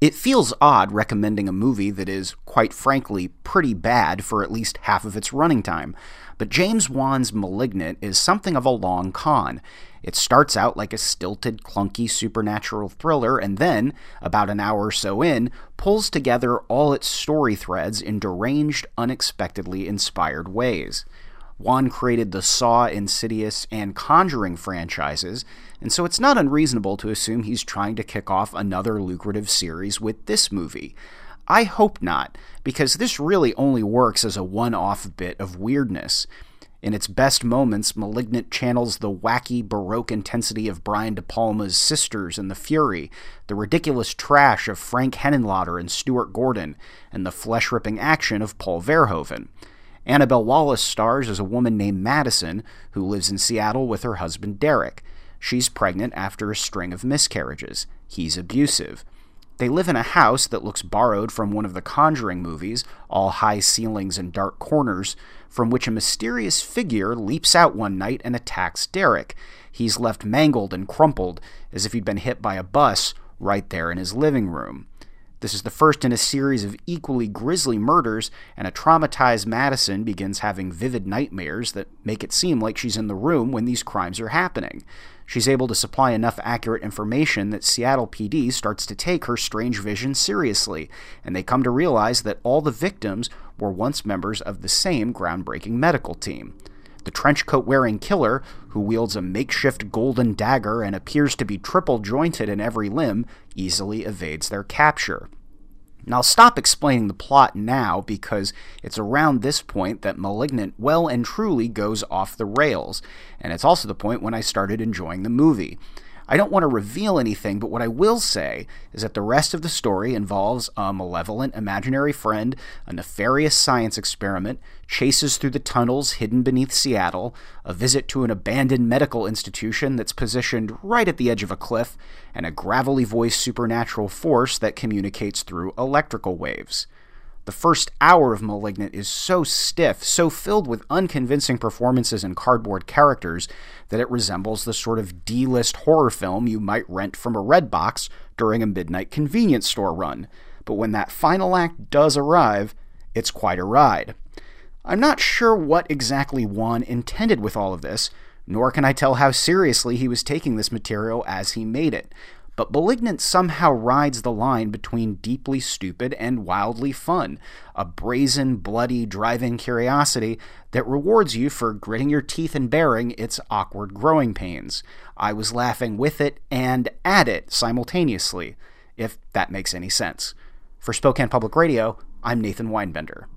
It feels odd recommending a movie that is, quite frankly, pretty bad for at least half of its running time, but James Wan's *Malignant* is something of a long con. It starts out like a stilted, clunky supernatural thriller and then, about an hour or so in, pulls together all its story threads in deranged, unexpectedly inspired ways. Wan created the Saw, Insidious, and Conjuring franchises, and so it's not unreasonable to assume he's trying to kick off another lucrative series with this movie. I hope not, because this really only works as a one-off bit of weirdness. In its best moments, *Malignant* channels the wacky, Baroque intensity of Brian De Palma's Sisters and The Fury, the ridiculous trash of Frank Henenlotter and Stuart Gordon, and the flesh-ripping action of Paul Verhoeven. Annabelle Wallis stars as a woman named Madison who lives in Seattle with her husband Derek. She's pregnant after a string of miscarriages. He's abusive. They live in a house that looks borrowed from one of the Conjuring movies, all high ceilings and dark corners, from which a mysterious figure leaps out one night and attacks Derek. He's left mangled and crumpled, as if he'd been hit by a bus, right there in his living room. This is the first in a series of equally grisly murders, and a traumatized Madison begins having vivid nightmares that make it seem like she's in the room when these crimes are happening. She's able to supply enough accurate information that Seattle PD starts to take her strange vision seriously, and they come to realize that all the victims were once members of the same groundbreaking medical team. The trenchcoat-wearing killer, who wields a makeshift golden dagger and appears to be triple-jointed in every limb, easily evades their capture. Now, I'll stop explaining the plot now because it's around this point that *Malignant* well and truly goes off the rails, and it's also the point when I started enjoying the movie. I don't want to reveal anything, but what I will say is that the rest of the story involves a malevolent imaginary friend, a nefarious science experiment, chases through the tunnels hidden beneath Seattle, a visit to an abandoned medical institution that's positioned right at the edge of a cliff, and a gravelly voiced supernatural force that communicates through electrical waves. The first hour of *Malignant* is so stiff, so filled with unconvincing performances and cardboard characters, that it resembles the sort of D-list horror film you might rent from a Redbox during a midnight convenience store run. But when that final act does arrive, it's quite a ride. I'm not sure what exactly Wan intended with all of this, nor can I tell how seriously he was taking this material as he made it. But *Malignant* somehow rides the line between deeply stupid and wildly fun, a brazen, bloody, driving curiosity that rewards you for gritting your teeth and bearing its awkward growing pains. I was laughing with it and at it simultaneously, if that makes any sense. For Spokane Public Radio, I'm Nathan Weinbender.